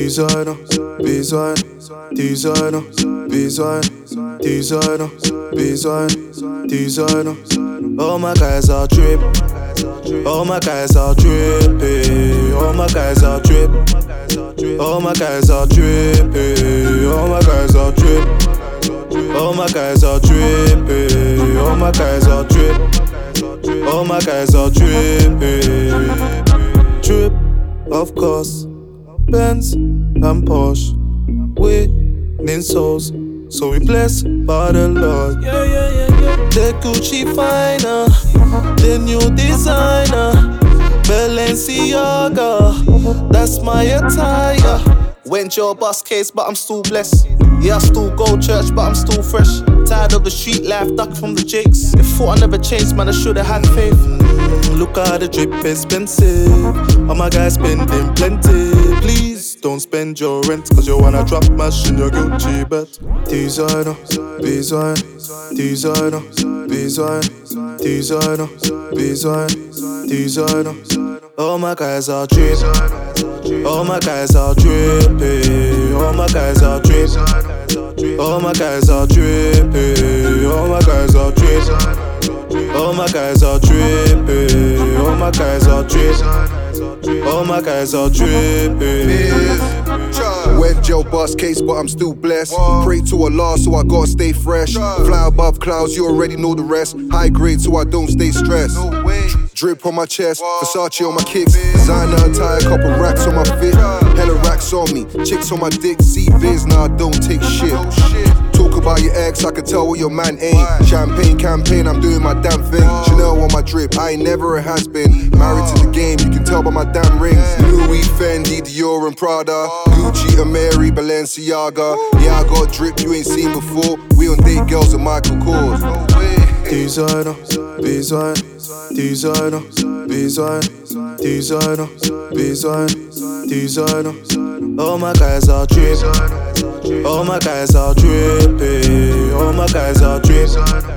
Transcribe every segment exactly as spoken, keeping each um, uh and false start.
Designer, design, designer, design, designer, design, designer. All my guys are drip. All my guys are dripping. All my guys are drip. All my guys are dripping. All my guys are drip. All my guys are dripping. All my guys are drip. All my guys are dripping. Drip, of course. Benz and Porsche. Winning souls, so we blessed by the Lord. Yeah, yeah, yeah, yeah. The Gucci finer, the new designer, Balenciaga, that's my attire. Went your bus case, but I'm still blessed. Yeah, I still go church, but I'm still fresh. Tired of the street life, duck from the jakes. They thought I never changed, man, I should've had faith. Mm, look how the drip expensive. All my guys spending plenty. Please don't spend your rent, cause you wanna drop mash in your Gucci bet. Designer, design, designer, design, designer, design, designer. All my guys are drip. All my guys are dripping. All my guys are drip. All my guys are dripping. All my guys are drip. All my guys are dripping. All my guys are drip. All my guys are dripping. Went jail bus case, but I'm still blessed. Pray to Allah, so I gotta stay fresh. Fly above clouds, you already know the rest. High grade, so I don't stay stressed. Drip on my chest, Versace on my kicks. Designer attire, couple racks on my fit. Hella racks on me, chicks on my dick. See biz, now I don't take shit. Talk about your ex, I can tell what your man ain't. Champagne campaign, I'm doing my damn thing. Chanel on my drip, I ain't never a has-been. Married to the game, you can tell by my damn rings. Louis, Fendi, Dior and Prada, Gucci, Amiri, Balenciaga. Yeah, I got drip you ain't seen before. We on date girls and Michael Kors. Designer, design, designer, design, designer, design, designer. All my guys are drip. All my guys are dripping. All my guys are drip.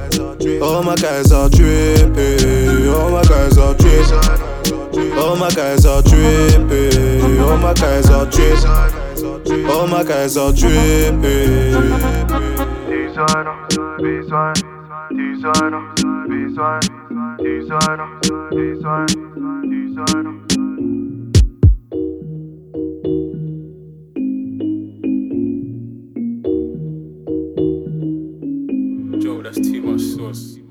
All my guys are dripping. All my guys are drip. All my guys are dripping. All my guys are drip. All my guys are dripping. Designer, design, designer, design, designer, design, designer. Joe, that's too much sauce.